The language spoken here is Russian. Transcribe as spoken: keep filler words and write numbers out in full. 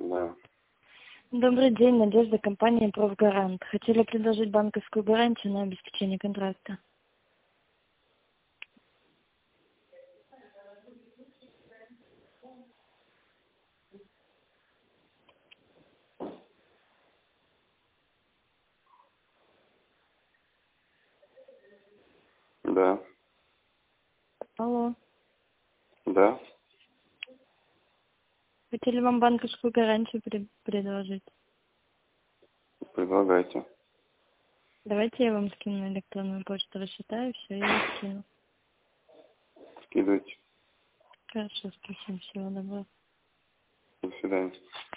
Да. Добрый день, Надежда, компания «Профгарант». Хотели предложить банковскую гарантию на обеспечение контракта. Да. Алло. Да. Хотели вам банковскую гарантию пред- предложить. Предлагайте. Давайте я вам скину на электронную почту, рассчитаю все и скину. Скидывайте. Хорошо, спасибо, всего доброго. До свидания.